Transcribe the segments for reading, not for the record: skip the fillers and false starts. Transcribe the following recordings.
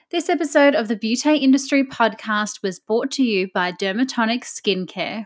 This episode of the Beauty Industry podcast was brought to you by Dermatonic Skincare.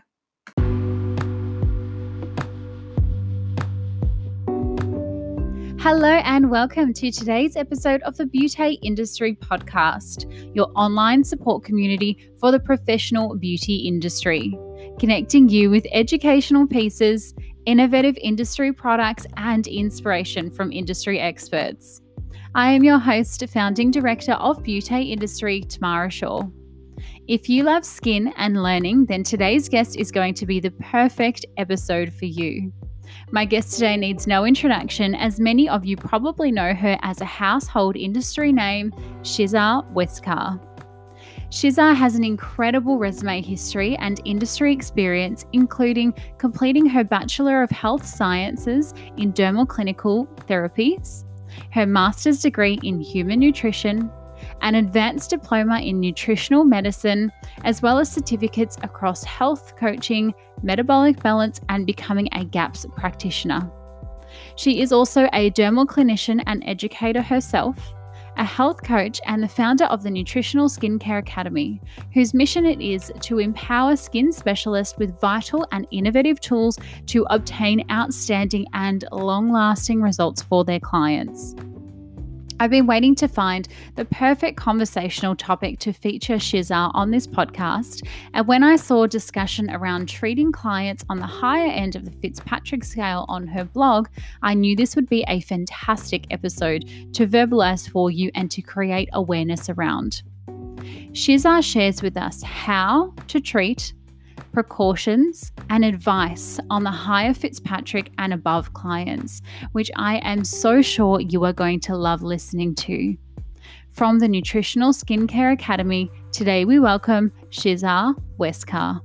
Hello and welcome to today's episode of the Beauty Industry podcast, your online support community for the professional beauty industry, connecting you with educational pieces, innovative industry products, and inspiration from industry experts. I am your host, founding director of Beauty Industry, Tamara Shaw. If you love skin and learning, then today's guest is going to be the perfect episode for you. My guest today needs no introduction, as many of you probably know her as a household industry name, Shizar Wesker. Shizar has an incredible resume history and industry experience, including completing her Bachelor of Health Sciences in Dermal Clinical Therapies, her master's degree in human nutrition, an advanced diploma in nutritional medicine, as well as certificates across health coaching, metabolic balance, and becoming a GAPS practitioner. She is also a dermal clinician and educator herself, a health coach, and the founder of the Nutritional Skincare Academy, whose mission it is to empower skin specialists with vital and innovative tools to obtain outstanding and long-lasting results for their clients. I've been waiting to find the perfect conversational topic to feature Shizar on this podcast, and when I saw discussion around treating clients on the higher end of the Fitzpatrick scale on her blog, I knew this would be a fantastic episode to verbalize for you and to create awareness around. Shizar shares with us how to treat, precautions, and advice on the higher Fitzpatrick and above clients, which I am so sure you are going to love listening to. From the Nutritional Skincare Academy, today we welcome Shizar Wesker.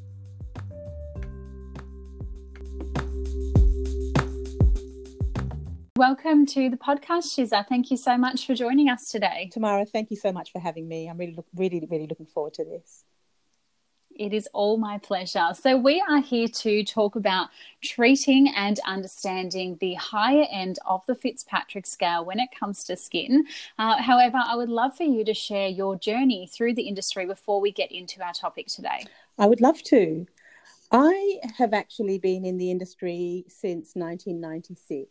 Welcome to the podcast, Shizar. Thank you so much for joining us today. Tamara, thank you so much for having me. I'm really looking forward to this. It is all my pleasure. So we are here to talk about treating and understanding the higher end of the Fitzpatrick scale when it comes to skin. However, I would love for you to share your journey through the industry before we get into our topic today. I would love to. I have actually been in the industry since 1996.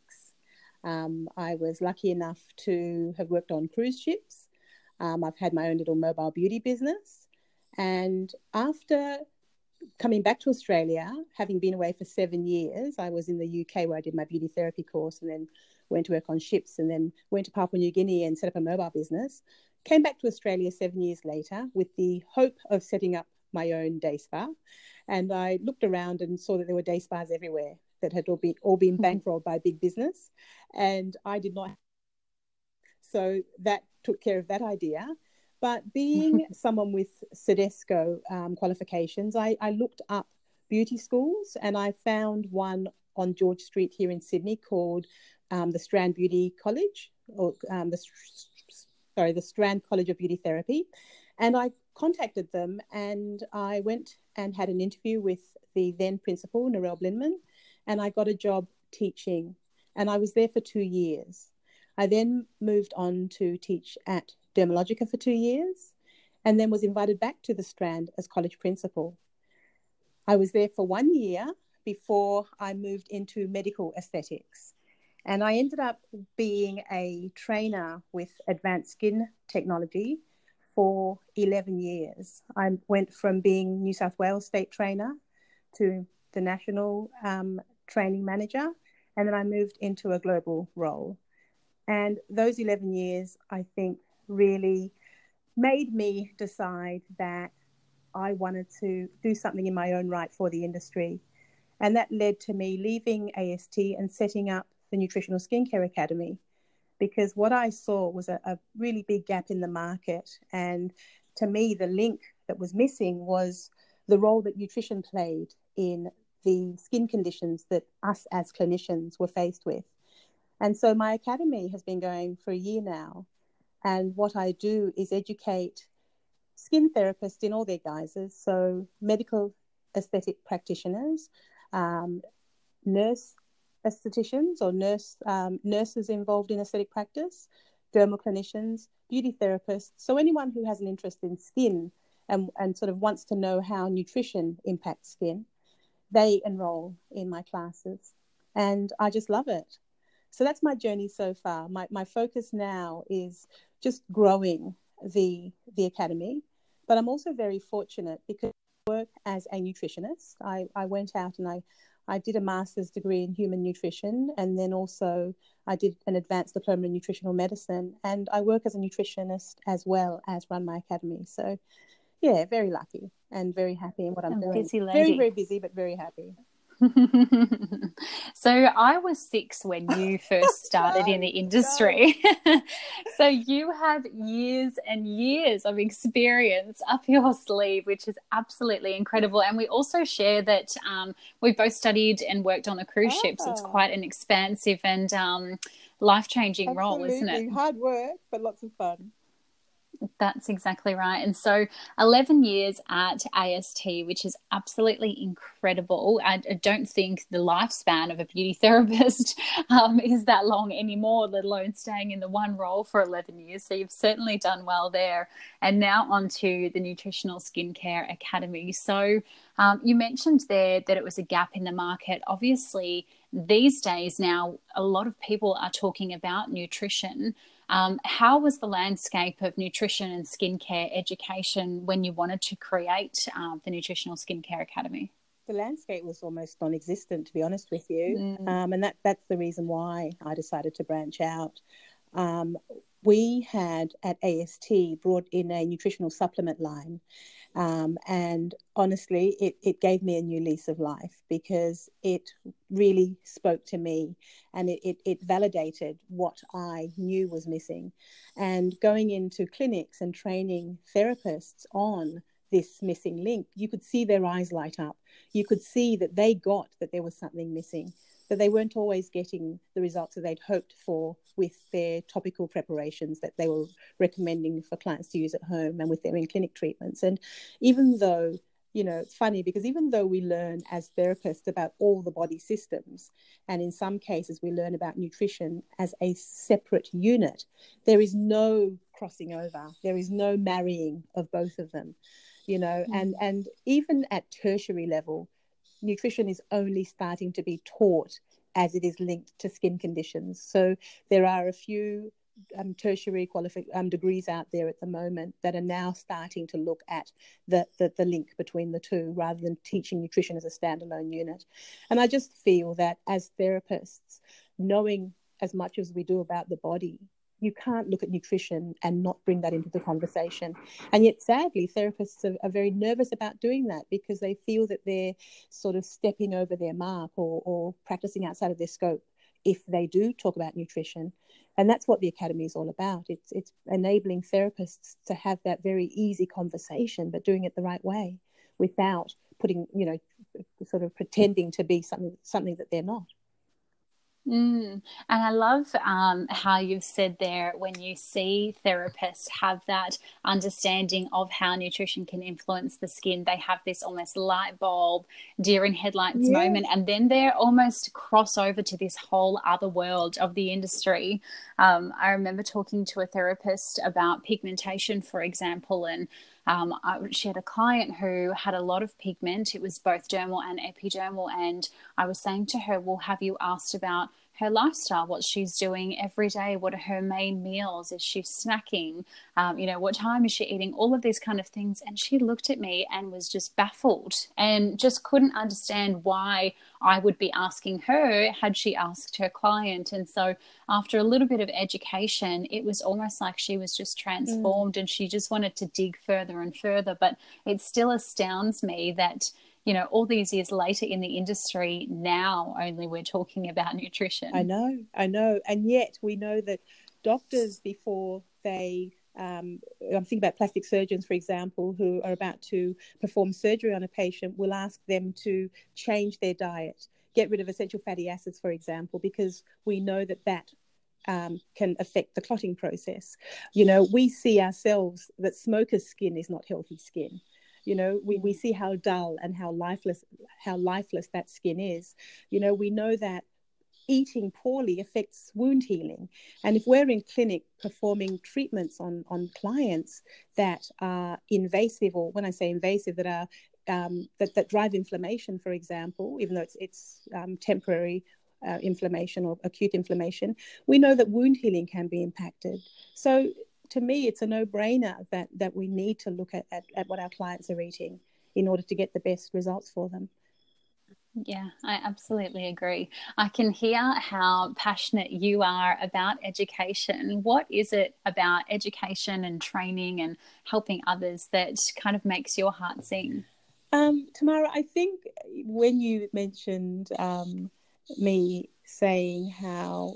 I was lucky enough to have worked on cruise ships. I've had my own little mobile beauty business. And after coming back to Australia, having been away for 7 years, I was in the UK where I did my beauty therapy course and then went to work on ships and then went to Papua New Guinea and set up a mobile business. Came back to Australia 7 years later with the hope of setting up my own day spa. And I looked around and saw that there were day spas everywhere that had all been bankrolled by big business. And I did not. So that took care of that idea. But being someone with Cedesco qualifications, I looked up beauty schools and I found one on George Street here in Sydney called the Strand Beauty College, or the Strand College of Beauty Therapy. And I contacted them and I went and had an interview with the then principal, Narelle Blinman, and I got a job teaching. And I was there for 2 years. I then moved on to teach at Dermalogica for 2 years and then was invited back to the Strand as college principal. I was there for 1 year before I moved into medical aesthetics. And I ended up being a trainer with advanced skin technology for 11 years. I went from being New South Wales state trainer to the national training manager, and then I moved into a global role. And those 11 years, I think, really made me decide that I wanted to do something in my own right for the industry. And that led to me leaving AST and setting up the Nutritional Skincare Academy, because what I saw was a really big gap in the market. And to me, the link that was missing was the role that nutrition played in the skin conditions that us as clinicians were faced with. And so my academy has been going for a year now. And what I do is educate skin therapists in all their guises. So medical aesthetic practitioners, nurse aestheticians or nurses involved in aesthetic practice, dermal clinicians, beauty therapists. So anyone who has an interest in skin and sort of wants to know how nutrition impacts skin, they enroll in my classes. And I just love it. So that's my journey so far. My focus now is just growing the academy. But I'm also very fortunate because I work as a nutritionist. I went out and I did a master's degree in human nutrition, and then also I did an advanced diploma in nutritional medicine, and I work as a nutritionist as well as run my academy. So yeah, very lucky and very happy in what I'm doing. Busy lady. Very, very busy, but very happy. So I was 6 when you first started in the industry. So you have years and years of experience up your sleeve, which is absolutely incredible. And we also share that we both studied and worked on a cruise ship. So it's quite an expansive and life-changing role, isn't it? Hard work, but lots of fun. That's exactly right. And so 11 years at AST, which is absolutely incredible. I don't think the lifespan of a beauty therapist is that long anymore, let alone staying in the one role for 11 years. So you've certainly done well there. And now on to the Nutritional Skincare Academy. So you mentioned there that it was a gap in the market. Obviously, these days now, a lot of people are talking about nutrition. How was the landscape of nutrition and skincare education when you wanted to create the Nutritional Skincare Academy? The landscape was almost non-existent, to be honest with you. And that's the reason why I decided to branch out. We had at AST brought in a nutritional supplement line. And honestly, it gave me a new lease of life because it really spoke to me and it validated what I knew was missing. And going into clinics and training therapists on this missing link, you could see their eyes light up. You could see that they got that there was something missing, that they weren't always getting the results that they'd hoped for with their topical preparations that they were recommending for clients to use at home and with their in-clinic treatments. And even though, it's funny because even though we learn as therapists about all the body systems, and in some cases we learn about nutrition as a separate unit, there is no crossing over. There is no marrying of both of them, and even at tertiary level, nutrition is only starting to be taught as it is linked to skin conditions. So there are a few tertiary degrees out there at the moment that are now starting to look at the link between the two rather than teaching nutrition as a standalone unit. And I just feel that as therapists, knowing as much as we do about the body, you can't look at nutrition and not bring that into the conversation. And yet, sadly, therapists are very nervous about doing that because they feel that they're sort of stepping over their mark or practicing outside of their scope if they do talk about nutrition. And that's what the Academy is all about. It's enabling therapists to have that very easy conversation, but doing it the right way without putting, sort of pretending to be something that they're not. And I love how you've said there, when you see therapists have that understanding of how nutrition can influence the skin, they have this almost light bulb, deer in headlights moment, and then they're almost cross over to this whole other world of the industry. I remember talking to a therapist about pigmentation, for example, and she had a client who had a lot of pigment. It was both dermal and epidermal. And I was saying to her, well, have you asked about her lifestyle, what she's doing every day? What are her main meals? Is she snacking? What time is she eating? All of these kind of things. And she looked at me and was just baffled and just couldn't understand why I would be asking her had she asked her client. And so after a little bit of education, it was almost like she was just transformed and she just wanted to dig further and further. But it still astounds me that, all these years later in the industry, now only we're talking about nutrition. I know. And yet we know that doctors, before they, I'm thinking about plastic surgeons, for example, who are about to perform surgery on a patient, will ask them to change their diet, get rid of essential fatty acids, for example, because we know that can affect the clotting process. We see ourselves that smokers' skin is not healthy skin. We see how dull and how lifeless that skin is. We know that eating poorly affects wound healing. And if we're in clinic performing treatments on clients that are invasive, or when I say invasive, that are that drive inflammation, for example, even though it's temporary inflammation or acute inflammation, we know that wound healing can be impacted. So to me, it's a no-brainer that we need to look at what our clients are eating in order to get the best results for them. Yeah, I absolutely agree. I can hear how passionate you are about education. What is it about education and training and helping others that kind of makes your heart sing? Tamara, I think when you mentioned me saying how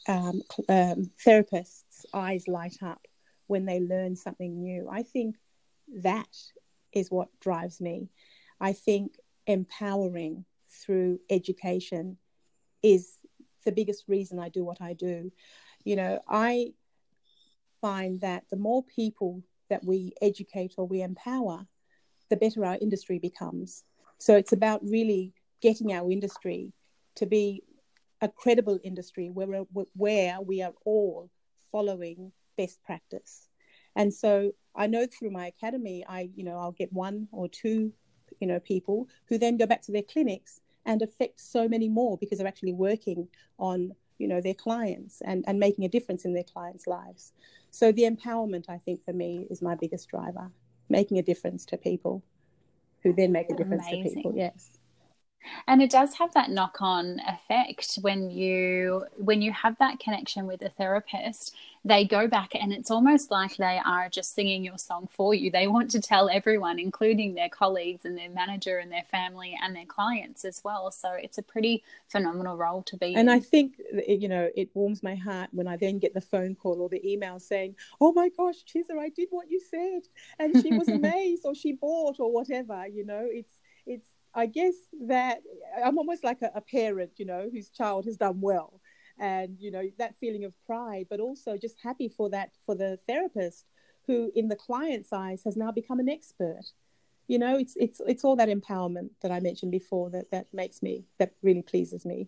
therapists' eyes light up when they learn something new, I think that is what drives me. I think empowering through education is the biggest reason I do what I do. You know, I find that the more people that we educate or we empower, the better our industry becomes. So it's about really getting our industry to be a credible industry where we are all following best practice. And so I know through my academy, I'll get one or two, people who then go back to their clinics and affect so many more because they're actually working on, their clients and making a difference in their clients' lives. So the empowerment, I think, for me is my biggest driver, making a difference to people who then make a difference to people. Yes. And it does have that knock-on effect when you have that connection with a therapist. They go back and it's almost like they are just singing your song for you. They want to tell everyone, including their colleagues and their manager and their family and their clients as well. So it's a pretty phenomenal role to be in. And I think, it warms my heart when I then get the phone call or the email saying, oh my gosh, Chisa, I did what you said. And she was amazed or she bought or whatever, it's I guess that I'm almost like a parent, whose child has done well, and that feeling of pride, but also just happy for the therapist who, in the client's eyes, has now become an expert. It's all that empowerment that I mentioned before that really pleases me.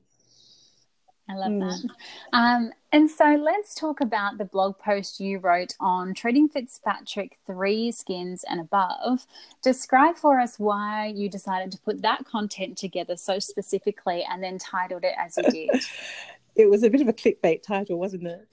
I love that. And so let's talk about the blog post you wrote on treating Fitzpatrick 3 skins and above. Describe for us why you decided to put that content together so specifically and then titled it as you did. It was a bit of a clickbait title, wasn't it?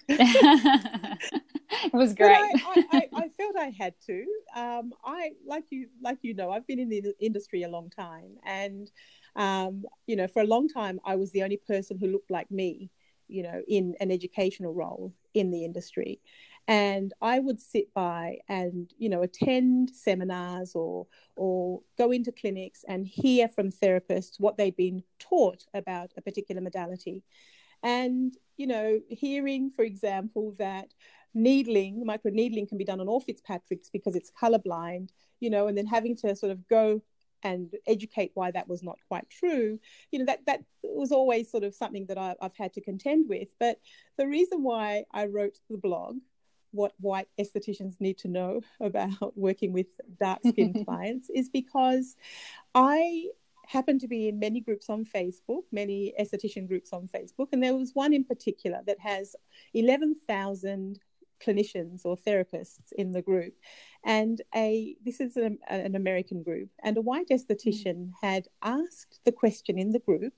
It was great. I felt I had to. I like you know, I've been in the industry a long time, and for a long time, I was the only person who looked like me, in an educational role in the industry. And I would sit by and, attend seminars or go into clinics and hear from therapists what they'd been taught about a particular modality. And, hearing, for example, that microneedling can be done on all Fitzpatricks because it's colorblind, and then having to sort of go and educate why that was not quite true, that was always sort of something that I've had to contend with. But the reason why I wrote the blog, what white estheticians need to know about working with dark-skinned clients, is because I happen to be in many groups on Facebook, many esthetician groups on Facebook, and there was one in particular that has 11,000 clinicians or therapists in the group. And this is an American group, and a white esthetician had asked the question in the group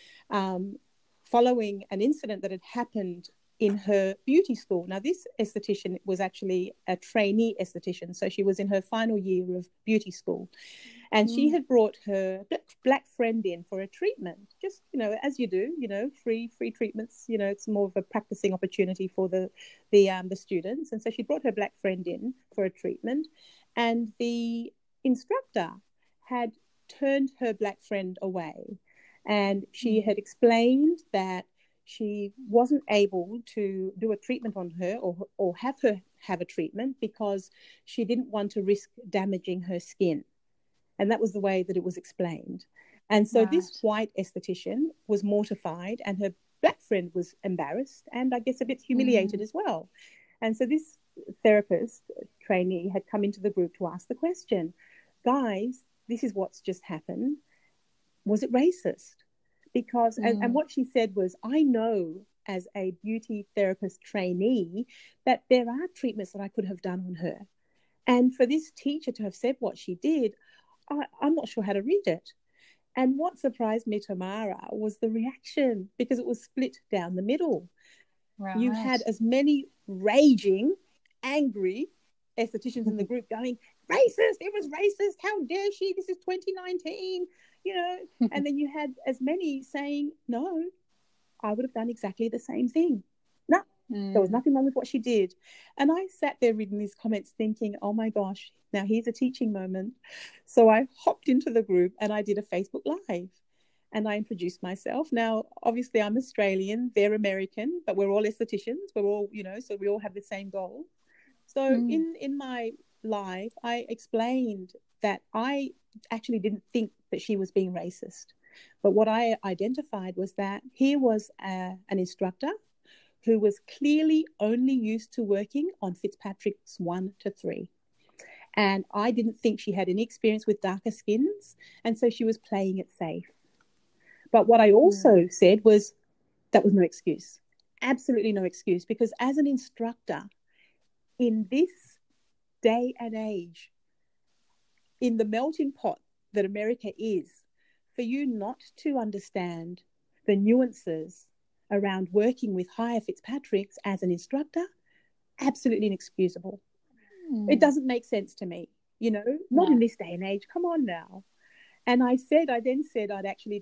following an incident that had happened in her beauty school. Now, this esthetician was actually a trainee esthetician, so she was in her final year of beauty school. And she had brought her black friend in for a treatment, just, as you do, free treatments, it's more of a practicing opportunity for the students. And so she brought her black friend in for a treatment, and the instructor had turned her black friend away. And she had explained that she wasn't able to do a treatment on her or have her have a treatment because she didn't want to risk damaging her skin. And that was the way that it was explained. And so This white esthetician was mortified, and her black friend was embarrassed and I guess a bit humiliated as well. And so this therapist trainee had come into the group to ask the question, guys, this is what's just happened. Was it racist? because, and what she said was, I know as a beauty therapist trainee that there are treatments that I could have done on her. And for this teacher to have said what she did, I'm not sure how to read it. And what surprised me, Tamara, was the reaction, because it was split down the middle. Right. You had as many raging, angry estheticians in the group going, racist, it was racist, how dare she, this is 2019, you know. And then you had as many saying, no, I would have done exactly the same thing. No, there was nothing wrong with what she did. And I sat there reading these comments thinking, oh my gosh, now here's a teaching moment. So I hopped into the group and I did a Facebook Live. And I introduced myself. Now, obviously, I'm Australian, they're American, but we're all estheticians. We're all, you know, so we all have the same goal. So in my live, I explained that I actually didn't think that she was being racist. But what I identified was that here was an instructor who was clearly only used to working on Fitzpatrick's 1 to 3. And I didn't think she had any experience with darker skins. And so she was playing it safe. But what I also said was that was no excuse, absolutely no excuse, because as an instructor in this day and age, in the melting pot that America is, for you not to understand the nuances around working with higher Fitzpatricks as an instructor, absolutely inexcusable. It doesn't make sense to me, you know, not in this day and age. Come on now. And I then said I'd actually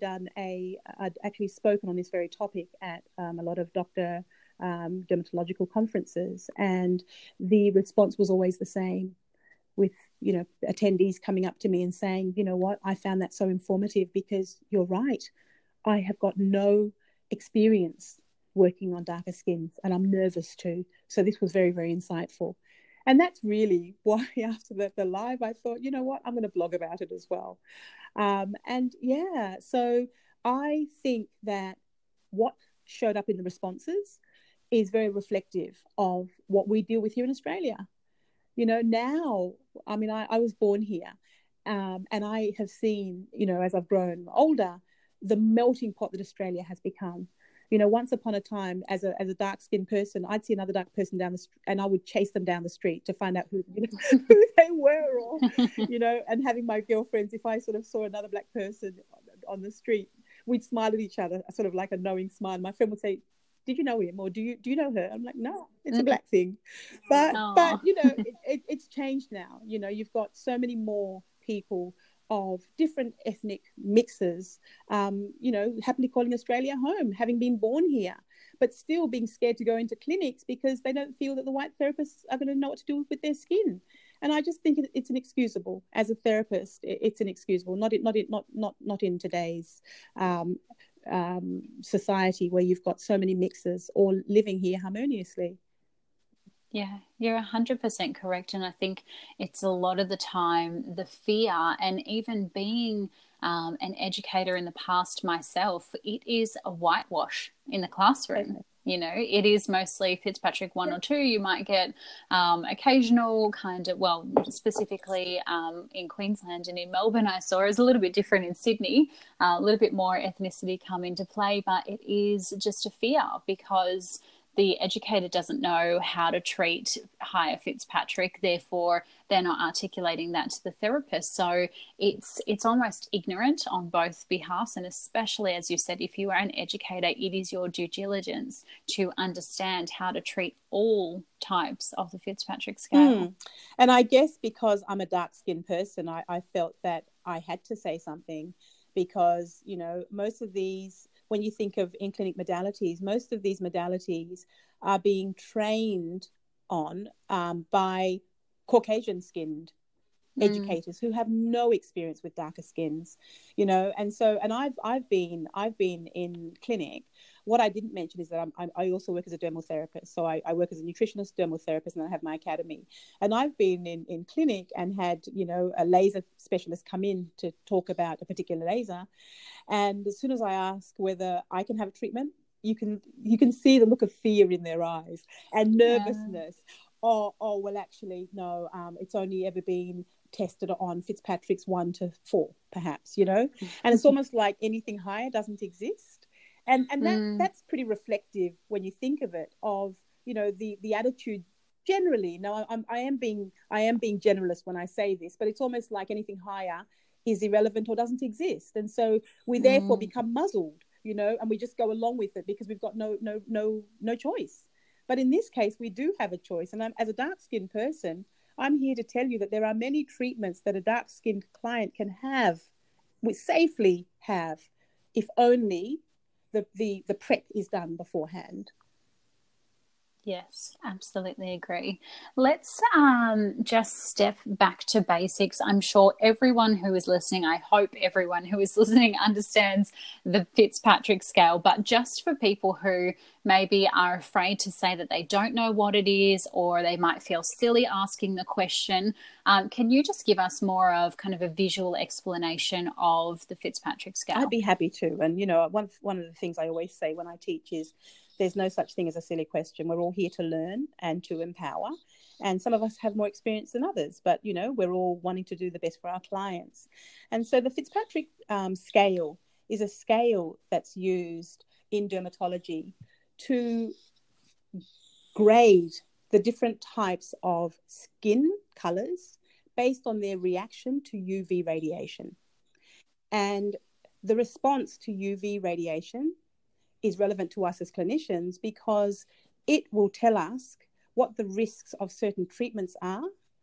spoken on this very topic at a lot of dermatological conferences, and the response was always the same, with, you know, attendees coming up to me and saying, you know what, I found that so informative because you're right. I have got no experience working on darker skins and I'm nervous too. So this was very, very insightful. And that's really why after the live, I thought, you know what, I'm going to blog about it as well. So I think that what showed up in the responses is very reflective of what we deal with here in Australia. You know, now, I mean, I was born here, and I have seen, you know, as I've grown older, the melting pot that Australia has become. You know, once upon a time, as a dark-skinned person, I'd see another dark person down the street, and I would chase them down the street to find out who they were, or, you know, and having my girlfriends, if I sort of saw another black person on the street, we'd smile at each other, sort of like a knowing smile. My friend would say, did you know him, or do you know her? I'm like, no, it's a black thing. But you know, it's changed now. You know, you've got so many more people of different ethnic mixes, you know, happily calling Australia home, having been born here, but still being scared to go into clinics because they don't feel that the white therapists are going to know what to do with their skin. And I just think it's inexcusable. As a therapist, it's inexcusable. Not in today's society where you've got so many mixes all living here harmoniously. Yeah, you're 100% correct. And I think it's a lot of the time the fear, and even being an educator in the past myself, it is a whitewash in the classroom. You know, it is mostly Fitzpatrick 1 or 2. You might get occasional kind of, well, specifically in Queensland and in Melbourne, I saw is a little bit different in Sydney, a little bit more ethnicity come into play, but it is just a fear because the educator doesn't know how to treat higher Fitzpatrick, therefore they're not articulating that to the therapist. So it's almost ignorant on both behalves, and especially, as you said, if you are an educator, it is your due diligence to understand how to treat all types of the Fitzpatrick scale. And I guess because I'm a dark-skinned person, I felt that I had to say something because, you know, most of these, when you think of in-clinic modalities, most of these modalities are being trained on by Caucasian-skinned educators who have no experience with darker skins, you know. And so, and I've been in clinic. What I didn't mention is that I also work as a dermal therapist. So I work as a nutritionist, dermal therapist, and I have my academy. And I've been in clinic and had, you know, a laser specialist come in to talk about a particular laser. And as soon as I ask whether I can have a treatment, you can see the look of fear in their eyes and nervousness. oh, well, actually, no, it's only ever been tested on Fitzpatrick's 1 to 4, perhaps, and it's almost like anything higher doesn't exist. And that's pretty reflective when you think of it, of, the attitude generally. Now, I am being generalist when I say this, but it's almost like anything higher is irrelevant or doesn't exist. And so we therefore become muzzled, and we just go along with it because we've got no choice. But in this case, we do have a choice. And as a dark-skinned person, I'm here to tell you that there are many treatments that a dark-skinned client can safely have, if only the prep is done beforehand. Yes, absolutely agree. Let's just step back to basics. I'm sure everyone who is listening, I hope everyone who is listening understands the Fitzpatrick scale, but just for people who maybe are afraid to say that they don't know what it is, or they might feel silly asking the question, can you just give us more of kind of a visual explanation of the Fitzpatrick scale? I'd be happy to. And, one of the things I always say when I teach is, there's no such thing as a silly question. We're all here to learn and to empower. And some of us have more experience than others, but, we're all wanting to do the best for our clients. And so the Fitzpatrick scale is a scale that's used in dermatology to grade the different types of skin colors based on their reaction to UV radiation. And the response to UV radiation is relevant to us as clinicians because it will tell us what the risks of certain treatments are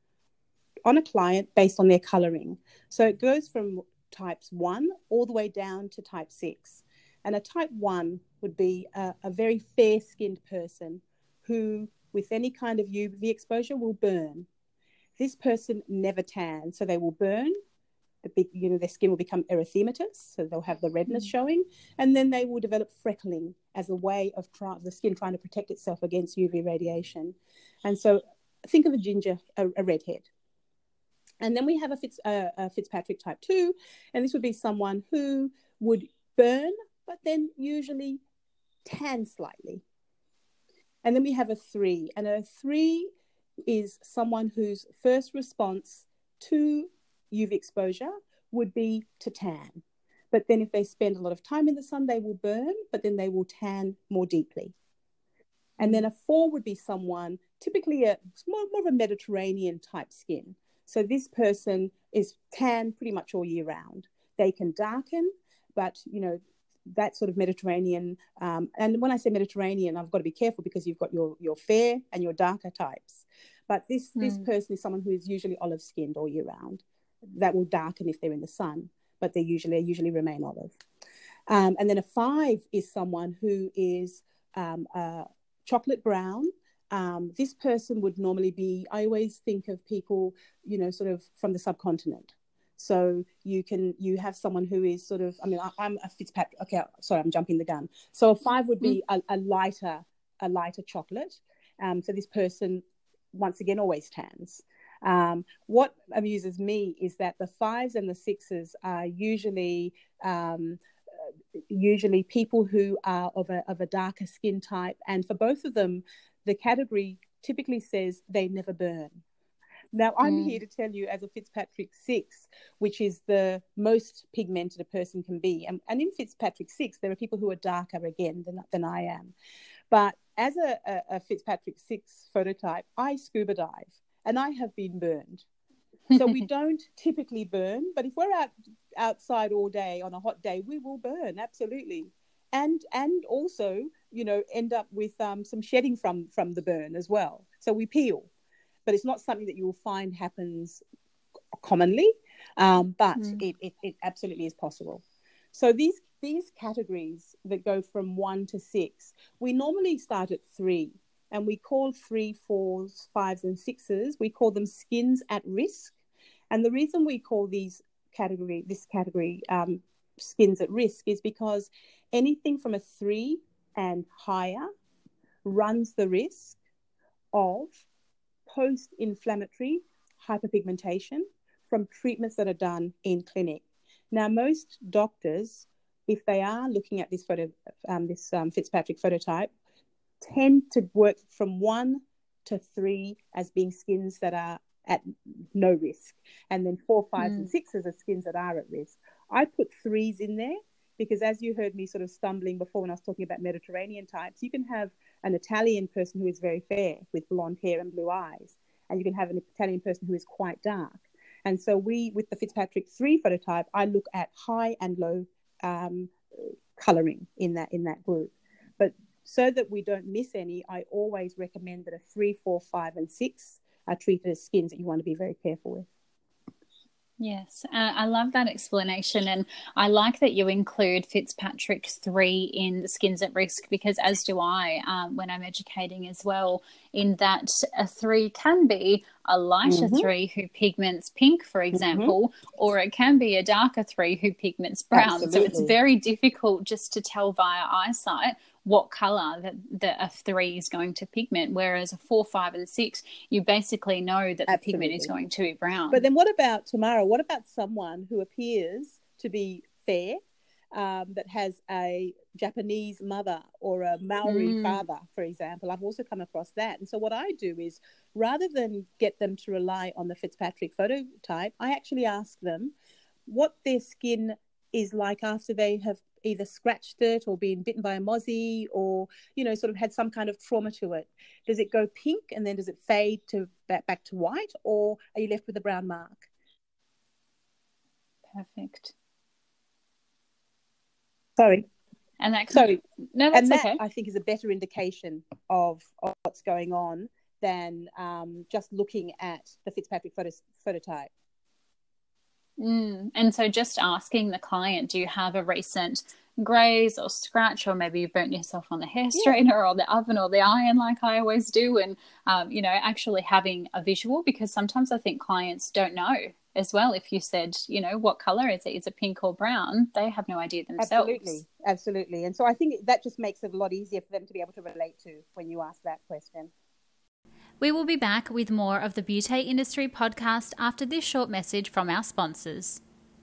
on a client based on their colouring. So it goes from types 1 all the way down to type 6. And a type 1 would be a very fair-skinned person who, with any kind of UV exposure, will burn. This person never tans, so they will burn. Their skin will become erythematous, so they'll have the redness showing, and then they will develop freckling as a way of the skin trying to protect itself against UV radiation. And so think of a redhead. And then we have a Fitzpatrick type 2, and this would be someone who would burn, but then usually tan slightly. And then we have a 3, and a 3 is someone whose first response to UV exposure would be to tan. But then if they spend a lot of time in the sun, they will burn, but then they will tan more deeply. And then a 4 would be someone, typically more of a Mediterranean type skin. So this person is tan pretty much all year round. They can darken, but, that sort of Mediterranean. And when I say Mediterranean, I've got to be careful because you've got your fair and your darker types. But this person is someone who is usually olive-skinned all year round. That will darken if they're in the sun, but they usually remain olive. And then a 5 is someone who is chocolate brown. This person would normally be, I always think of people, sort of from the subcontinent. So you have someone who is sort of, I'm a Fitzpatrick. Okay, sorry, I'm jumping the gun. So a 5 would be a lighter chocolate. So this person, once again, always tans. What amuses me is that the 5s and the 6s are usually people who are of a darker skin type, and for both of them, the category typically says they never burn. Now, I'm here to tell you, as a Fitzpatrick 6, which is the most pigmented a person can be, and in Fitzpatrick 6, there are people who are darker again than I am. But as a Fitzpatrick 6 phototype, I scuba dive. And I have been burned. So we don't typically burn, but if we're outside all day on a hot day, we will burn, absolutely. And also, end up with some shedding from the burn as well. So we peel, but it's not something that you will find happens commonly, but it absolutely is possible. So these categories that go from 1 to 6, we normally start at 3. And we call 3, 4s, 5s, and 6s, we call them skins at risk. And the reason we call this category skins at risk is because anything from a 3 and higher runs the risk of post-inflammatory hyperpigmentation from treatments that are done in clinic. Now, most doctors, if they are looking at this Fitzpatrick phototype, tend to work from 1 to 3 as being skins that are at no risk, and then 4, 5s, and 6s are skins that are at risk. I put 3s in there because, as you heard me sort of stumbling before when I was talking about Mediterranean types, you can have an Italian person who is very fair with blonde hair and blue eyes, and you can have an Italian person who is quite dark. And so with the Fitzpatrick 3 phototype, I look at high and low colouring in that group. But so that we don't miss any, I always recommend that a 3, 4, 5, and 6 are treated as skins that you want to be very careful with. Yes, I love that explanation, and I like that you include Fitzpatrick 3 in the skins at risk, because as do I when I'm educating as well, in that a 3 can be a lighter 3 who pigments pink, for example, or it can be a darker 3 who pigments brown. Absolutely. So it's very difficult just to tell via eyesight what colour that a 3 is going to pigment, whereas a 4, 5, and 6, you basically know that the pigment is going to be brown. But then what about, Tamara, what about someone who appears to be fair, that has a Japanese mother or a Maori father, for example? I've also come across that. And so what I do is, rather than get them to rely on the Fitzpatrick phototype, I actually ask them what their skin is like after they have either scratched it or been bitten by a mozzie, or, you know, sort of had some kind of trauma to it. Does it go pink and then does it fade to back to white, or are you left with a brown mark? Perfect. Sorry. And that No, that's okay. That, I think, is a better indication of what's going on than just looking at the Fitzpatrick phototype. And so just asking the client, do you have a recent graze or scratch, or maybe you burnt yourself on the hair straightener or the oven or the iron, like I always do, and actually having a visual, because sometimes I think clients don't know as well. If you said, what color is it? Is it pink or brown? They have no idea themselves. Absolutely. And so I think that just makes it a lot easier for them to be able to relate to when you ask that question. We will be back with more of the Beauty Industry podcast after this short message from our sponsors.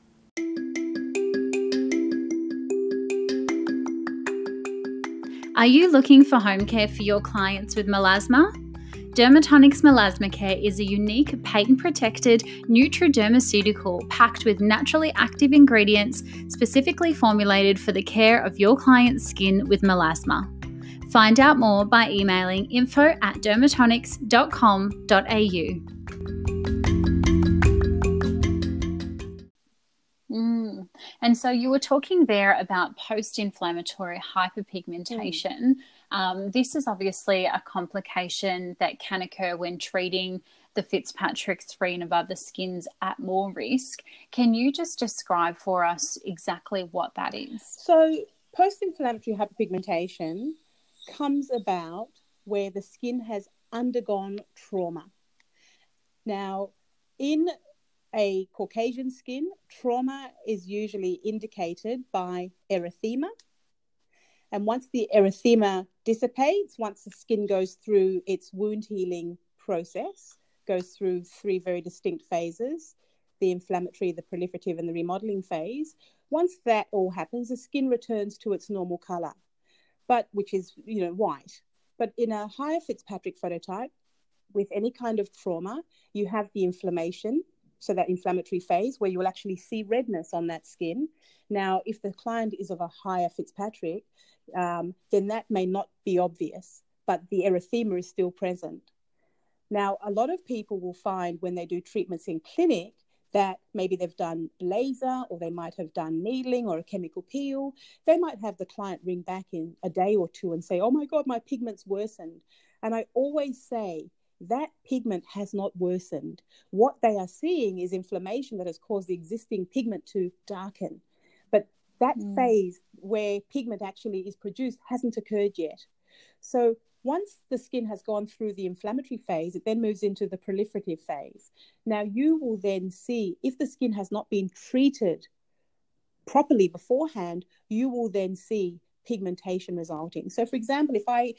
Are you looking for home care for your clients with melasma? Dermatonics Melasma Care is a unique patent-protected nutridermaceutical packed with naturally active ingredients specifically formulated for the care of your client's skin with melasma. Find out more by emailing info@dermatonics.com.au. And so you were talking there about post-inflammatory hyperpigmentation. This is obviously a complication that can occur when treating the Fitzpatrick 3 and above the skins at more risk. Can you just describe for us exactly what that is? So post-inflammatory hyperpigmentation comes about where the skin has undergone trauma. Now, in a Caucasian skin, trauma is usually indicated by erythema. And once the erythema dissipates, once the skin goes through its wound healing process, goes through 3 very distinct phases, the inflammatory, the proliferative, and the remodeling phase, once that all happens, the skin returns to its normal color, which is, white. But in a higher Fitzpatrick phototype, with any kind of trauma, you have the inflammation, so that inflammatory phase where you will actually see redness on that skin. Now, if the client is of a higher Fitzpatrick, then that may not be obvious, but the erythema is still present. Now, a lot of people will find when they do treatments in clinic that maybe they've done laser, or they might have done needling or a chemical peel. They might have the client ring back in a day or two and say, oh my God, my pigment's worsened. And I always say, that pigment has not worsened. What they are seeing is inflammation that has caused the existing pigment to darken. But that phase where pigment actually is produced hasn't occurred yet. So once the skin has gone through the inflammatory phase, it then moves into the proliferative phase. Now, you will then see, if the skin has not been treated properly beforehand, you will then see pigmentation resulting. So, for example, if I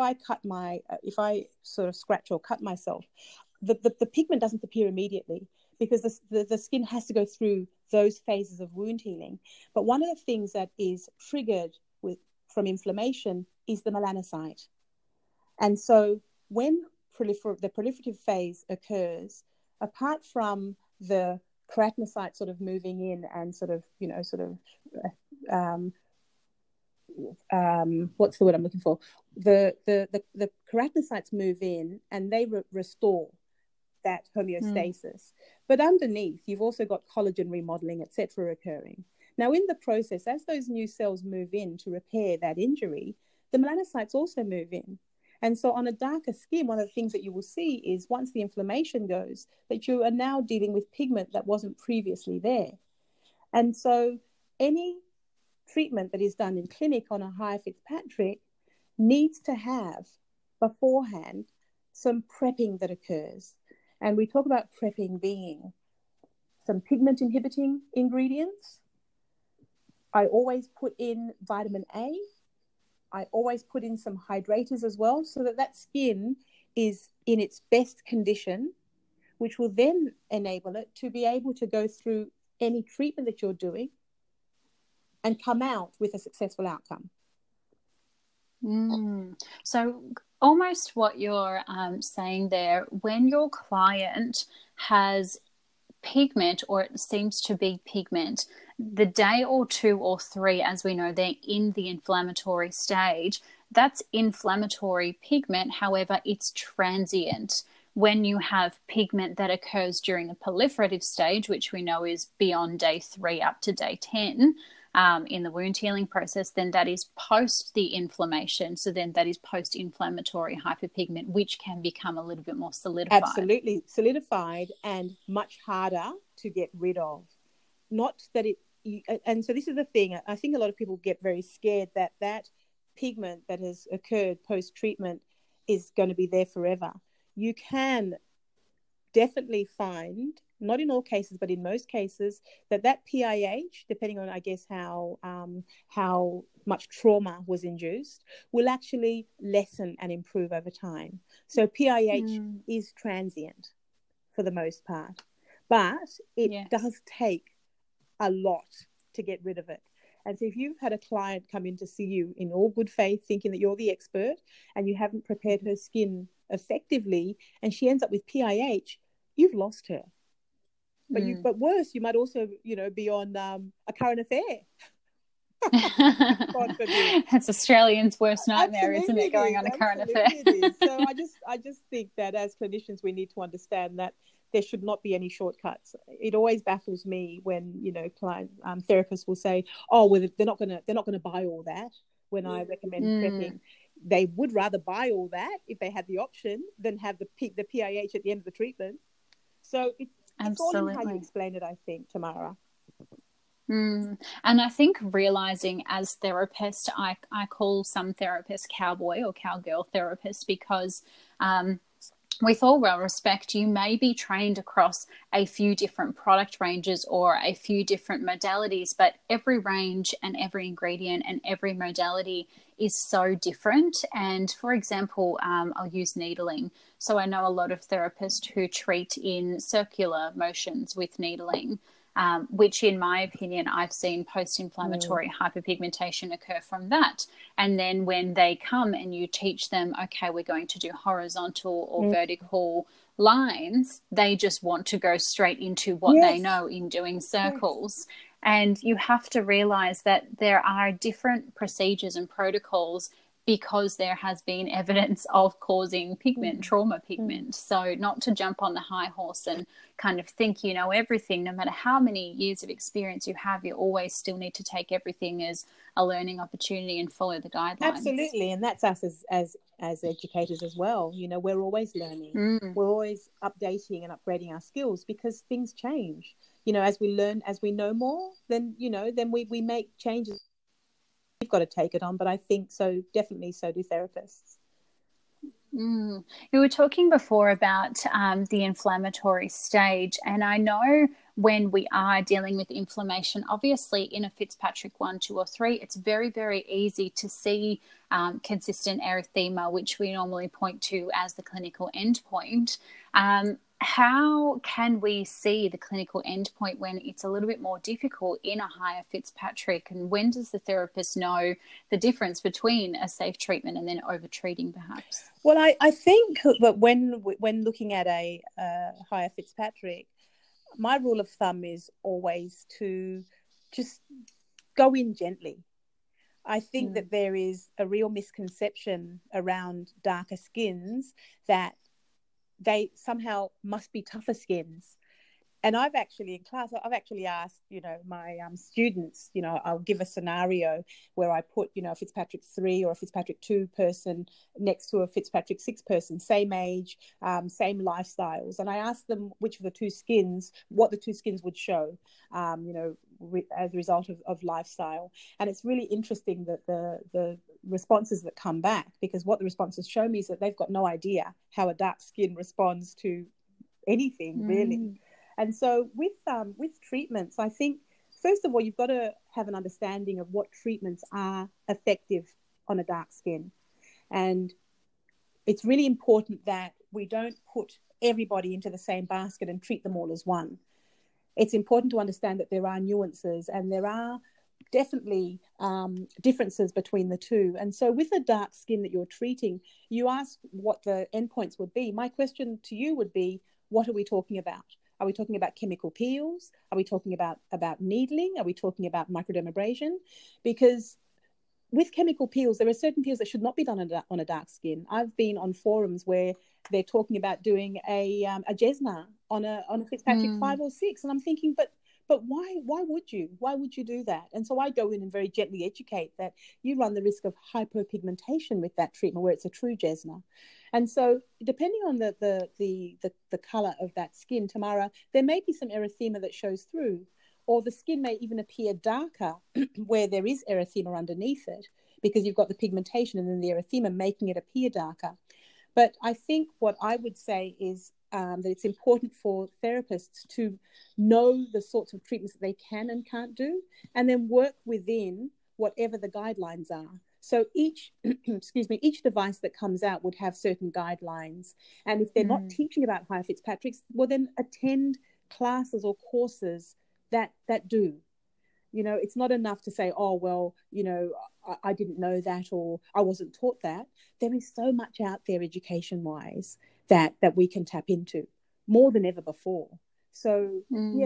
sort of scratch or cut myself, the pigment doesn't appear immediately because the skin has to go through those phases of wound healing. But one of the things that is triggered from inflammation is the melanocyte. And so when the proliferative phase occurs, apart from the keratinocytes sort of moving in and what's the word I'm looking for? The keratinocytes move in and they restore that homeostasis. But underneath, you've also got collagen remodeling, etc., occurring. Now, in the process, as those new cells move in to repair that injury, the melanocytes also move in. And so on a darker skin, one of the things that you will see is once the inflammation goes, that you are now dealing with pigment that wasn't previously there. And so any treatment that is done in clinic on a high Fitzpatrick needs to have beforehand some prepping that occurs. And we talk about prepping being some pigment inhibiting ingredients. I always put in vitamin A. I always put in some hydrators as well, so that that skin is in its best condition, which will then enable it to be able to go through any treatment that you're doing and come out with a successful outcome. So almost what you're saying there, when your client has pigment, or it seems to be pigment, the day or two or three, as we know, they're in the inflammatory stage. That's inflammatory pigment. However, it's transient. When you have pigment that occurs during the proliferative stage, which we know is beyond day 3 up to day 10 in the wound healing process, then that is post the inflammation. So then that is post-inflammatory hyperpigment, which can become a little bit more solidified. Absolutely. Solidified and much harder to get rid of. Not that and so this is the thing. I think a lot of people get very scared that that pigment that has occurred post-treatment is going to be there forever. You can definitely find, not in all cases, but in most cases, that PIH, depending on, I guess, how much trauma was induced, will actually lessen and improve over time. So PIH is transient for the most part, but it does take a lot to get rid of it. And so if you've had a client come in to see you in all good faith, thinking that you're the expert, and you haven't prepared her skin effectively, and she ends up with PIH, you've lost her. But worse, you might also, be on a current affair. God forbid. It's Australians' worst nightmare, isn't it? Going on a current affair. It is. So I just think that as clinicians, we need to understand that there should not be any shortcuts. It always baffles me when client therapists will say, "Oh, well, they're not gonna buy all that." When I recommend prepping, they would rather buy all that if they had the option than have the PIH at the end of the treatment. So it's all in how you explain it, I think, Tamara. And I think realizing as therapists, I call some therapists cowboy or cowgirl therapists, because with all real respect, you may be trained across a few different product ranges or a few different modalities, but every range and every ingredient and every modality is so different. And for example, I'll use needling. So I know a lot of therapists who treat in circular motions with needling, which in my opinion, I've seen post-inflammatory hyperpigmentation occur from that. And then when they come and you teach them, okay, we're going to do horizontal or vertical lines, they just want to go straight into what they know in doing circles. And you have to realize that there are different procedures and protocols because there has been evidence of causing pigment, trauma pigment. So not to jump on the high horse and kind of think you know everything. No matter how many years of experience you have, you always still need to take everything as a learning opportunity and follow the guidelines. Absolutely, and that's us as educators as well. We're always learning. We're always updating and upgrading our skills because things change. As we learn, as we know more, then we make changes. You've got to take it on, but I think so definitely so do therapists. You were talking before about the inflammatory stage, and I know when we are dealing with inflammation, obviously in a Fitzpatrick 1, 2, or 3, it's very, very easy to see consistent erythema, which we normally point to as the clinical endpoint. how can we see the clinical endpoint when it's a little bit more difficult in a higher Fitzpatrick? And when does the therapist know the difference between a safe treatment and then over-treating perhaps? Well, I think that when looking at a higher Fitzpatrick, my rule of thumb is always to just go in gently. I think that there is a real misconception around darker skins that they somehow must be tougher skins. And I've actually asked, my students, I'll give a scenario where I put, a Fitzpatrick 3 or a Fitzpatrick 2 person next to a Fitzpatrick 6 person, same age, same lifestyles. And I asked them which of the two skins, what the two skins would show, as a result of lifestyle. And it's really interesting that the responses that come back, because what the responses show me is that they've got no idea how a dark skin responds to anything, really. And so with treatments, I think, first of all, you've got to have an understanding of what treatments are effective on a dark skin. And it's really important that we don't put everybody into the same basket and treat them all as one. It's important to understand that there are nuances and there are definitely differences between the two. And so with a dark skin that you're treating, you ask what the endpoints would be. My question to you would be, what are we talking about? Are we talking about chemical peels? Are we talking about needling? Are we talking about microdermabrasion? Because with chemical peels, there are certain peels that should not be done on a dark skin. I've been on forums where they're talking about doing a Jesna on a Fitzpatrick 5 or 6, and I'm thinking, but why would you? Why would you do that? And so I go in and very gently educate that you run the risk of hyperpigmentation with that treatment where it's a true Jesna. And so depending on the colour of that skin, Tamara, there may be some erythema that shows through, or the skin may even appear darker where there is erythema underneath it, because you've got the pigmentation and then the erythema making it appear darker. But I think what I would say is that it's important for therapists to know the sorts of treatments that they can and can't do, and then work within whatever the guidelines are. So each device that comes out would have certain guidelines. And if they're not teaching about higher Fitzpatricks, well, then attend classes or courses that do. It's not enough to say, oh, well, I didn't know that, or I wasn't taught that. There is so much out there education-wise that we can tap into more than ever before. So,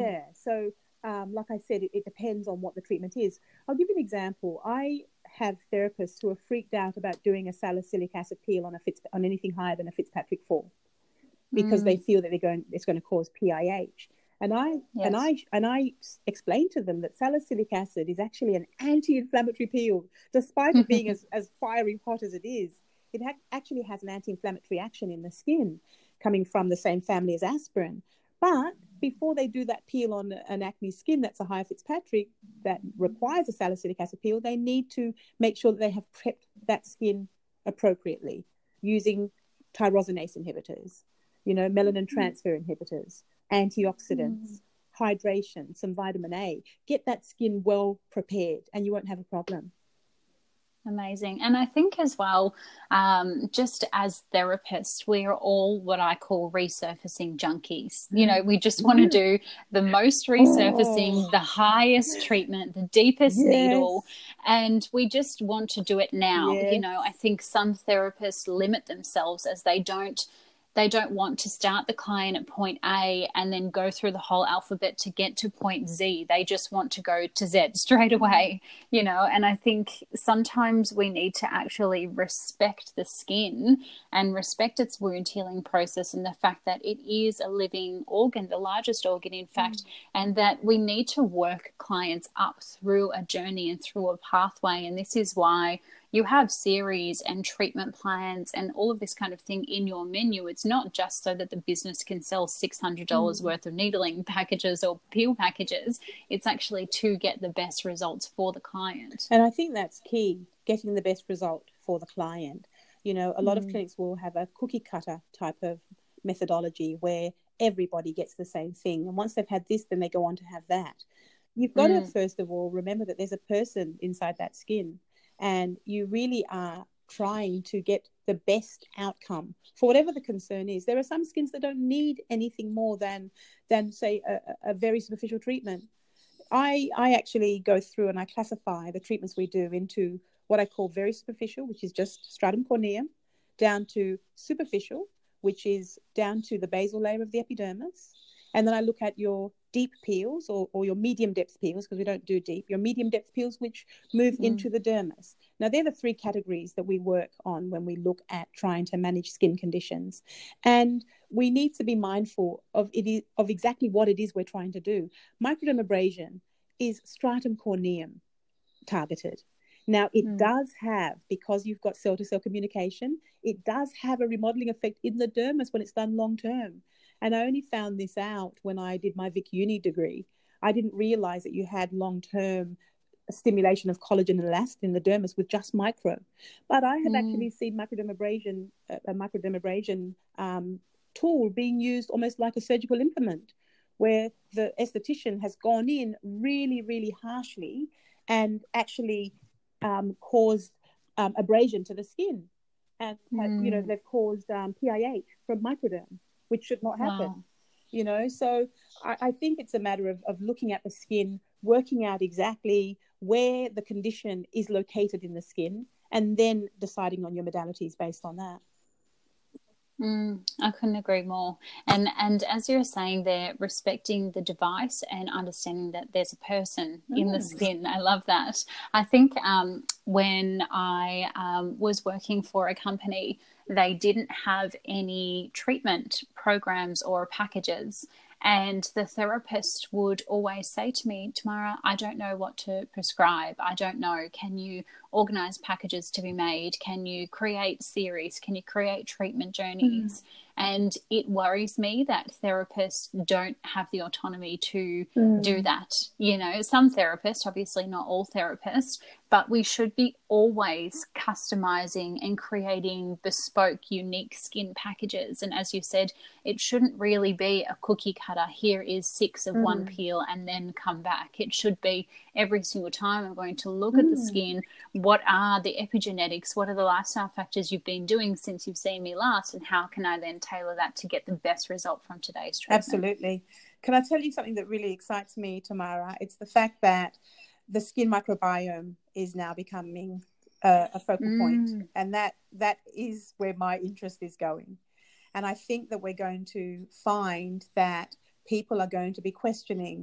like I said, it depends on what the treatment is. I'll give you an example. I have therapists who are freaked out about doing a salicylic acid peel on anything higher than a Fitzpatrick 4 because they feel that it's going to cause PIH. And I explain to them that salicylic acid is actually an anti-inflammatory peel. Despite it being as fiery hot as it is, it actually has an anti-inflammatory action in the skin coming from the same family as aspirin. But before they do that peel on an acne skin that's a higher Fitzpatrick that requires a salicylic acid peel, they need to make sure that they have prepped that skin appropriately using tyrosinase inhibitors, melanin transfer inhibitors, antioxidants, hydration, some vitamin A. Get that skin well prepared and you won't have a problem. Amazing. And I think as well, just as therapists, we are all what I call resurfacing junkies. We just want to do the most resurfacing, the highest treatment, the deepest needle, and we just want to do it now. I think some therapists limit themselves as they don't want to start the client at point A and then go through the whole alphabet to get to point Z. They just want to go to Z straight away, and I think sometimes we need to actually respect the skin and respect its wound healing process and the fact that it is a living organ, the largest organ, in fact, and that we need to work clients up through a journey and through a pathway. And this is why you have series and treatment plans and all of this kind of thing in your menu. It's not just so that the business can sell $600 worth of needling packages or peel packages. It's actually to get the best results for the client. And I think that's key, getting the best result for the client. A lot of clinics will have a cookie cutter type of methodology where everybody gets the same thing. And once they've had this, then they go on to have that. You've got to, first of all, remember that there's a person inside that skin. And you really are trying to get the best outcome for whatever the concern is. There are some skins that don't need anything more than say, a very superficial treatment. I actually go through and I classify the treatments we do into what I call very superficial, which is just stratum corneum, down to superficial, which is down to the basal layer of the epidermis. And then I look at your deep peels or your medium depth peels, because we don't do deep, your medium depth peels, which move into the dermis. Now, they're the three categories that we work on when we look at trying to manage skin conditions. And we need to be mindful of exactly what it is we're trying to do. Microdermabrasion is stratum corneum targeted. Now, it does have, because you've got cell-to-cell communication, it does have a remodeling effect in the dermis when it's done long-term. And I only found this out when I did my Vic Uni degree. I didn't realize that you had long-term stimulation of collagen and elastin in the dermis with just micro. But I have actually seen a microdermabrasion tool being used almost like a surgical implement, where the esthetician has gone in really, really harshly and actually caused abrasion to the skin. And, they've caused PIH from microderm, which should not happen. Wow. So I think it's a matter of looking at the skin, working out exactly where the condition is located in the skin, and then deciding on your modalities based on that. I couldn't agree more. And as you're saying there, respecting the device and understanding that there's a person in the skin. I love that. I think when I was working for a company, they didn't have any treatment programs or packages. And the therapist would always say to me, Tamara, I don't know what to prescribe. I don't know. Can you organize packages to be made? Can you create series? Can you create treatment journeys? And it worries me that therapists don't have the autonomy to do that. Some therapists, obviously not all therapists, but we should be always customizing and creating bespoke, unique skin packages. And as you said, it shouldn't really be a cookie cutter. Here is 6 of one peel and then come back. It should be every single time I'm going to look at the skin. What are the epigenetics? What are the lifestyle factors you've been doing since you've seen me last? And how can I then tailor that to get the best result from today's treatment? Absolutely. Can I tell you something that really excites me, Tamara? It's the fact that the skin microbiome is now becoming a focal point. And that is where my interest is going. And I think that we're going to find that people are going to be questioning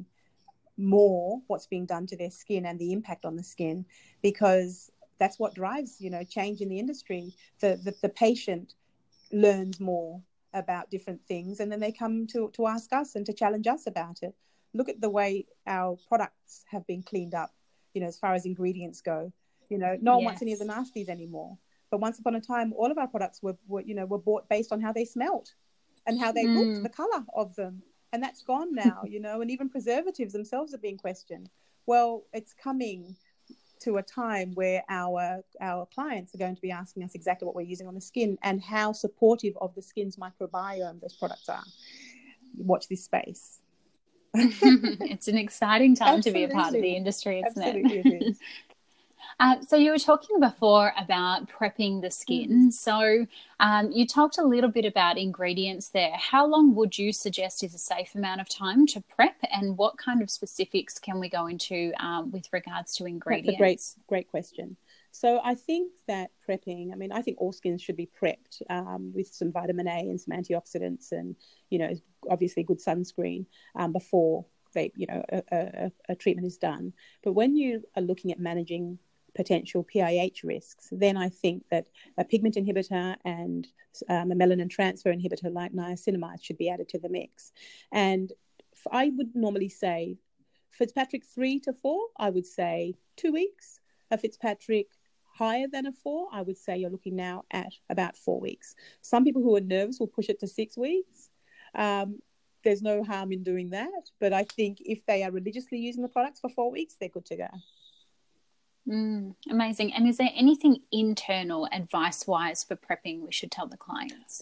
more what's being done to their skin and the impact on the skin, because that's what drives, change in the industry. The patient learns more about different things, and then they come to ask us and to challenge us about it. Look at the way our products have been cleaned up, as far as ingredients go. No one wants any of the nasties anymore. But once upon a time, all of our products were bought based on how they smelt and how they looked, the color of them. And that's gone now, and even preservatives themselves are being questioned. Well, it's coming to a time where our clients are going to be asking us exactly what we're using on the skin and how supportive of the skin's microbiome those products are. Watch this space. It's an exciting time to be a part of the industry, isn't it? Absolutely, it is. So you were talking before about prepping the skin. So you talked a little bit about ingredients there. How long would you suggest is a safe amount of time to prep, and what kind of specifics can we go into with regards to ingredients? That's a great question. So I think that prepping, I think all skins should be prepped with some vitamin A and some antioxidants and, obviously good sunscreen before they, a treatment is done. But when you are looking at managing potential PIH risks, then I think that a pigment inhibitor and a melanin transfer inhibitor like niacinamide should be added to the mix. And I would normally say Fitzpatrick 3 to 4, I would say 2 weeks. A Fitzpatrick higher than a 4, I would say you're looking now at about 4 weeks. Some people who are nervous will push it to 6 weeks. There's no harm in doing that. But I think if they are religiously using the products for 4 weeks, they're good to go. Amazing. And is there anything internal advice-wise for prepping we should tell the clients?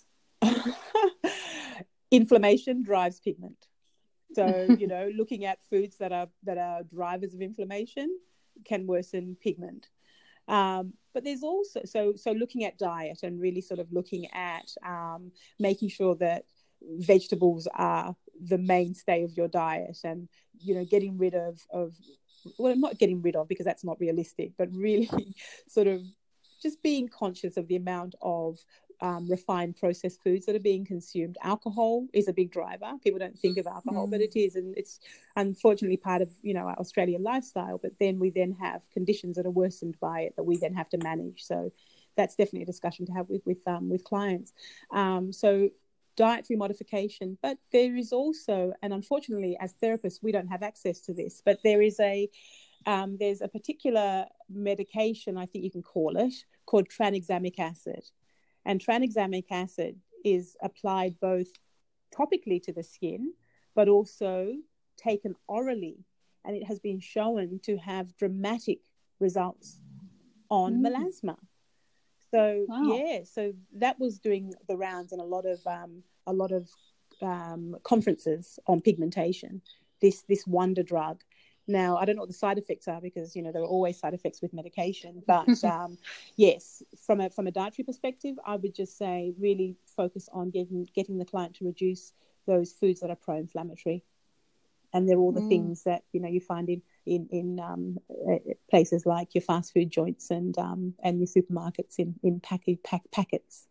Inflammation drives pigment. So, looking at foods that are drivers of inflammation can worsen pigment. But there's also so looking at diet and really sort of looking at making sure that vegetables are the mainstay of your diet, and getting rid of well, not getting rid of, because that's not realistic, but really sort of just being conscious of the amount of refined processed foods that are being consumed. Alcohol is a big driver. People don't think of alcohol, but it is, and it's unfortunately part of our Australian lifestyle. But then we have conditions that are worsened by it that we then have to manage. So that's definitely a discussion to have with clients. So dietary modification, but there is also, and unfortunately as therapists we don't have access to this, but there's a particular medication, I think you can call it, called tranexamic acid. And tranexamic acid is applied both topically to the skin, but also taken orally. And it has been shown to have dramatic results on melasma. So, so that was doing the rounds in a lot of conferences on pigmentation, this wonder drug. Now, I don't know what the side effects are, because, there are always side effects with medication. But yes, from a dietary perspective, I would just say really focus on getting the client to reduce those foods that are pro-inflammatory. And they're all the things that, you find in places like your fast food joints and your supermarkets in packets.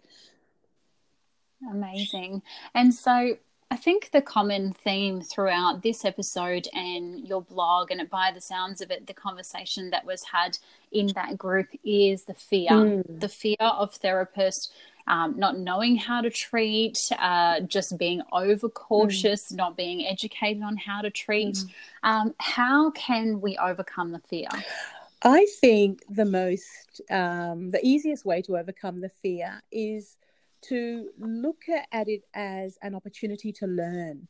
Amazing. And so I think the common theme throughout this episode and your blog, and by the sounds of it, the conversation that was had in that group, is the fear of therapists not knowing how to treat, just being overcautious, not being educated on how to treat. How can we overcome the fear? I think the easiest way to overcome the fear is to look at it as an opportunity to learn,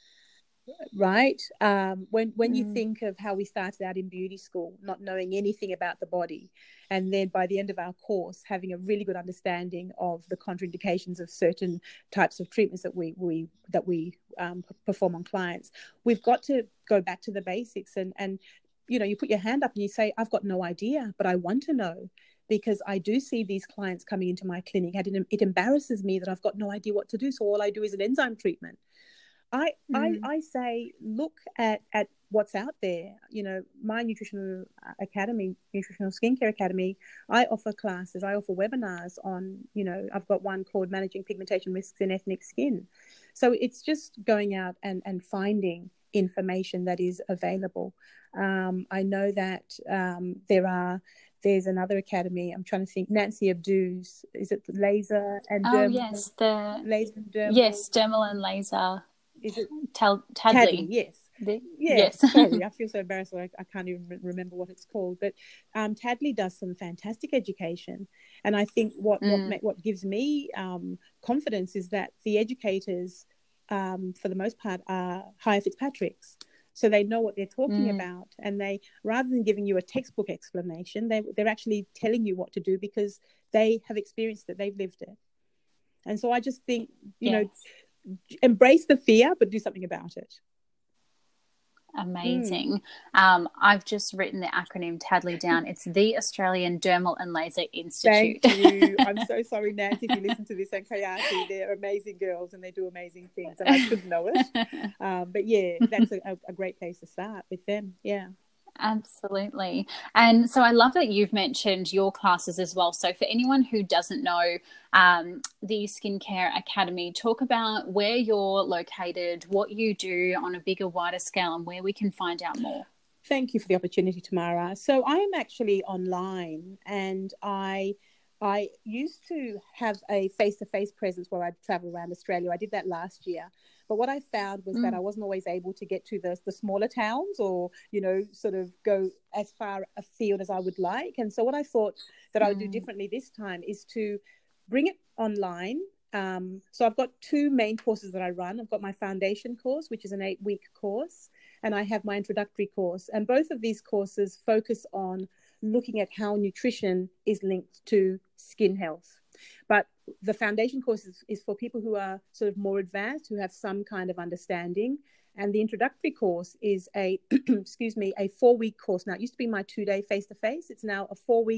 right? When you think of how we started out in beauty school, not knowing anything about the body, and then by the end of our course having a really good understanding of the contraindications of certain types of treatments that we perform on clients, we've got to go back to the basics and you put your hand up and you say, I've got no idea, but I want to know. Because I do see these clients coming into my clinic, and it embarrasses me that I've got no idea what to do. So all I do is an enzyme treatment. I say, look at what's out there. My nutritional skincare academy, I offer classes, I offer webinars on, I've got one called Managing Pigmentation Risks in Ethnic Skin. So it's just going out and finding information that is available. I know that there's another academy. I'm trying to think. Nancy Abdu's. Is it laser and dermal? Oh yes, laser and dermal. Yes, dermal and laser. Is it Tadley? Yes. Yes. Sorry, I feel so embarrassed. I can't even remember what it's called. But Tadley does some fantastic education, and I think what gives me confidence is that the educators, for the most part, are higher Fitzpatricks. So they know what they're talking about, and they, rather than giving you a textbook explanation, they're actually telling you what to do because they have experienced it, they've lived it. And so I just think, embrace the fear, but do something about it. Amazing. I've just written the acronym Tadley down. It's the Australian Dermal and Laser Institute. Thank you. I'm so sorry, Nancy, if you listen to this, and Kayati. They're amazing girls and they do amazing things, and I should know it. But yeah, that's a great place to start with them. Yeah. Absolutely. And so I love that you've mentioned your classes as well. So for anyone who doesn't know the Skincare Academy, talk about where you're located, what you do on a bigger, wider scale, and where we can find out more. Thank you for the opportunity, Tamara. So I am actually online, and I used to have a face-to-face presence where I'd travel around Australia. I did that last year. But what I found was that I wasn't always able to get to the smaller towns, or, sort of go as far afield as I would like. And so what I thought that I would do differently this time is to bring it online. So I've got two main courses that I run. I've got my foundation course, which is an 8-week course, and I have my introductory course. And both of these courses focus on looking at how nutrition is linked to skin health. But the foundation course is for people who are sort of more advanced, who have some kind of understanding. And the introductory course is a 4-week course. Now, it used to be my 2-day face-to-face. It's now a 4-week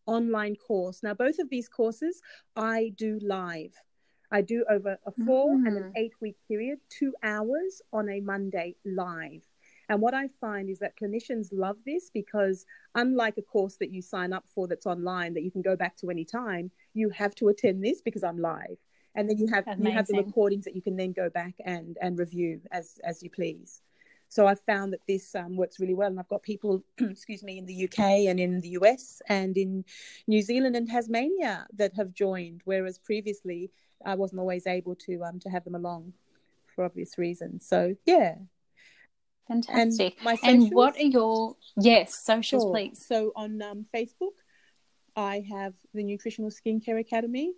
online course. Now, both of these courses I do live. I do over a 4 and an 8-week period, 2 hours on a Monday live. And what I find is that clinicians love this because unlike a course that you sign up for that's online that you can go back to any time, you have to attend this because I'm live. And then you have the recordings that you can then go back and review as you please. So I've found that this works really well. And I've got people, in the UK and in the US and in New Zealand and Tasmania that have joined, whereas previously I wasn't always able to have them along for obvious reasons. So, yeah. Fantastic. And what are your socials, please? So on Facebook, I have the Nutritional Skincare Academy.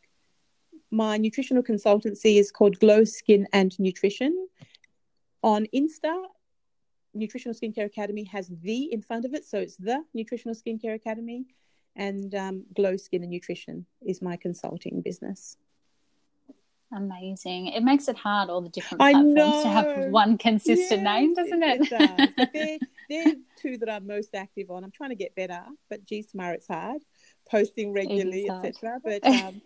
My nutritional consultancy is called Glow Skin and Nutrition. On Insta, Nutritional Skincare Academy has the in front of it, so it's the Nutritional Skincare Academy, and Glow Skin and Nutrition is my consulting business. Amazing. It makes it hard, all the different platforms, to have one consistent name, doesn't it? It does. But they're two that I'm most active on. I'm trying to get better, but geez, Tamara, it's hard. Posting regularly, etc. But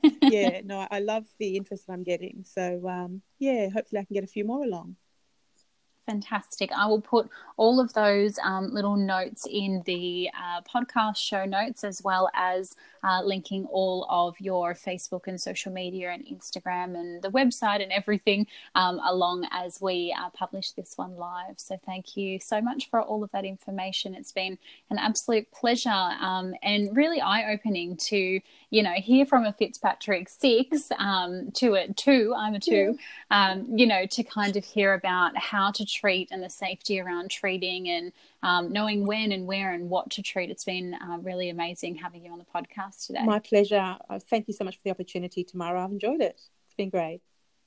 I love the interest that I'm getting. So hopefully I can get a few more along. Fantastic. I will put all of those little notes in the podcast show notes, as well as linking all of your Facebook and social media and Instagram and the website and everything along as we publish this one live. So thank you so much for all of that information. It's been an absolute pleasure and really eye-opening to, hear from a Fitzpatrick 6 to a 2, I'm a 2, to kind of hear about how to treat and the safety around treating and knowing when and where and what to treat. It's been really amazing having you on the podcast today. My pleasure. Thank you so much for the opportunity, Tamara. I've enjoyed it. It's been great.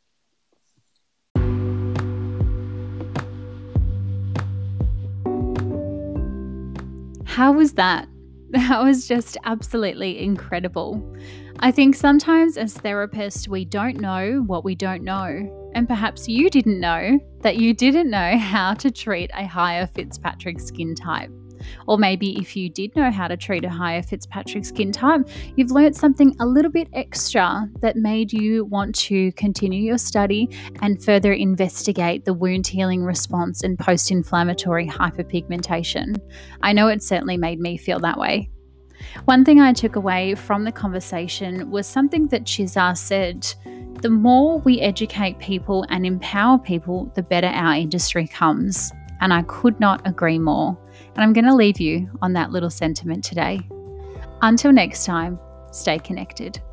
How was that? That was just absolutely incredible. I think sometimes as therapists, we don't know what we don't know. And perhaps you didn't know that you didn't know how to treat a higher Fitzpatrick skin type. Or maybe if you did know how to treat a higher Fitzpatrick skin type, you've learned something a little bit extra that made you want to continue your study and further investigate the wound healing response and post-inflammatory hyperpigmentation. I know it certainly made me feel that way. One thing I took away from the conversation was something that Shizar said: the more we educate people and empower people, the better our industry comes. And I could not agree more. And I'm going to leave you on that little sentiment today. Until next time, stay connected.